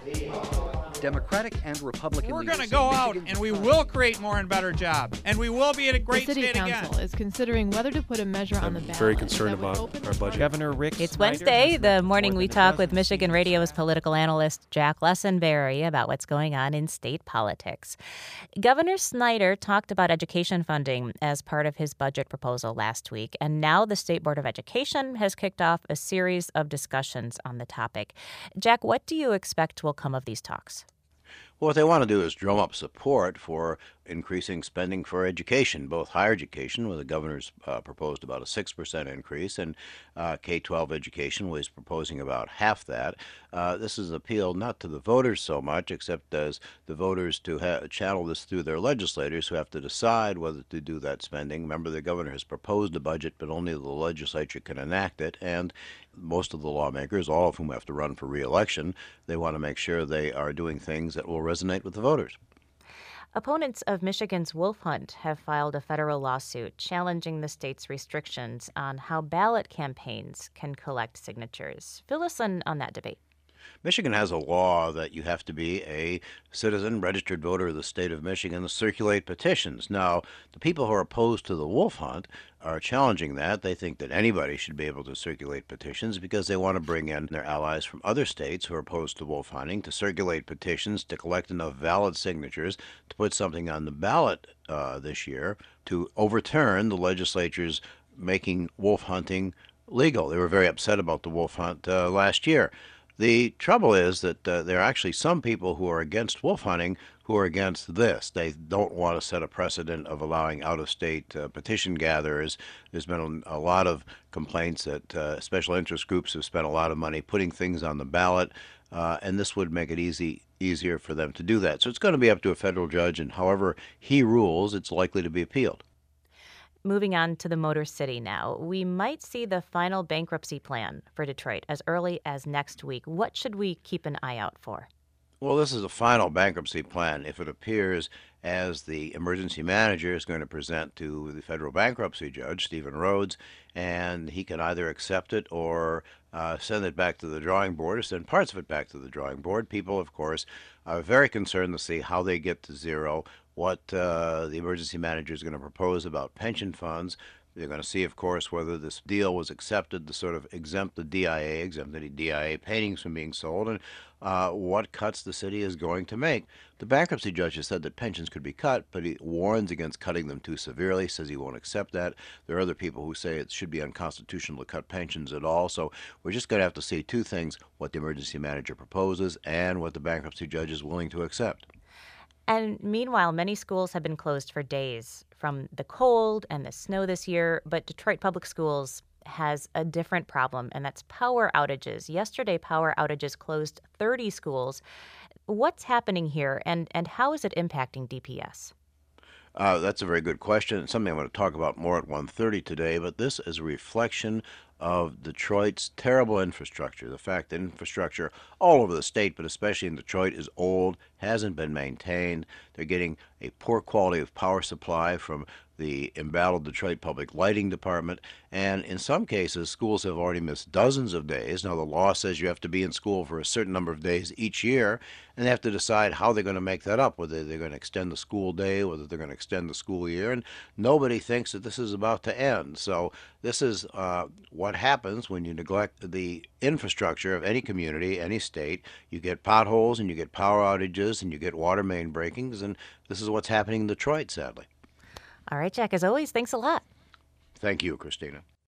Democratic and Republican We're leaders going to say go out Michigan's and we economy- will create more and better jobs. And we will be at a The great City state Council again. is considering whether to put a measure on the I'm ballot. very concerned that would about open our the budget. Governor Rick It's Snyder Wednesday, has the looked morning more we than a talk dozen with Michigan seats Radio's back. political analyst Jack Lessenberry about what's going on in state politics. Governor Snyder talked about education funding as part of his budget proposal last week, and now the State Board of Education has kicked off a series of discussions on the topic. Jack, what do you expect will come of these talks? What they want to do is drum up support for increasing spending for education, both higher education, where the governor's proposed about a 6% increase, and K-12 education, where he's proposing about half that. This is appealed not to the voters so much, except as the voters to channel this through their legislators who have to decide whether to do that spending. Remember, the governor has proposed a budget, but only the legislature can enact it, and most of the lawmakers, all of whom have to run for re-election, they want to make sure they are doing things that will resonate with the voters. Opponents of Michigan's wolf hunt have filed a federal lawsuit challenging the state's restrictions on how ballot campaigns can collect signatures. Fill us in on that debate. Michigan has a law that you have to be a citizen, registered voter of the state of Michigan to circulate petitions. Now, the people who are opposed to the wolf hunt are challenging that. They think that anybody should be able to circulate petitions because they want to bring in their allies from other states who are opposed to wolf hunting to circulate petitions to collect enough valid signatures to put something on the ballot this year to overturn the legislature's making wolf hunting legal. They were very upset about the wolf hunt last year. The trouble is that there are actually some people who are against wolf hunting who are against this. They don't want to set a precedent of allowing out-of-state petition gatherers. There's been a lot of complaints that special interest groups have spent a lot of money putting things on the ballot, and this would make it easier for them to do that. So it's going to be up to a federal judge, and however he rules, it's likely to be appealed. Moving on to the Motor City now. We might see the final bankruptcy plan for Detroit as early as next week. What should we keep an eye out for? Well, this is a final bankruptcy plan. If it appears as the emergency manager is going to present to the federal bankruptcy judge, Stephen Rhodes, and he can either accept it or send it back to the drawing board or send parts of it back to the drawing board. People, of course, are very concerned to see how they get to zero, what the emergency manager is going to propose about pension funds. They're going to see, of course, whether this deal was accepted to sort of exempt the DIA, exempt any DIA paintings from being sold, and what cuts the city is going to make. The bankruptcy judge has said that pensions could be cut, but he warns against cutting them too severely, says he won't accept that. There are other people who say it should be unconstitutional to cut pensions at all. So we're just going to have to see two things, what the emergency manager proposes and what the bankruptcy judge is willing to accept. And meanwhile, many schools have been closed for days from the cold and the snow this year, but Detroit Public Schools has a different problem, and that's power outages. Yesterday, power outages closed 30 schools. What's happening here, and how is it impacting DPS? That's a very good question. It's something I want to talk about more at 1:30 today, but this is a reflection of Detroit's terrible infrastructure. The fact that infrastructure all over the state, but especially in Detroit, is old, hasn't been maintained. They're getting a poor quality of power supply from the embattled Detroit Public Lighting Department, and in some cases, schools have already missed dozens of days. Now, the law says you have to be in school for a certain number of days each year, and they have to decide how they're going to make that up, whether they're going to extend the school day, whether they're going to extend the school year, and nobody thinks that this is about to end. So this is what happens when you neglect the infrastructure of any community, any state. You get potholes, and you get power outages, and you get water main breakings, and this is what's happening in Detroit, sadly. All right, Jack, as always, thanks a lot. Thank you, Christina.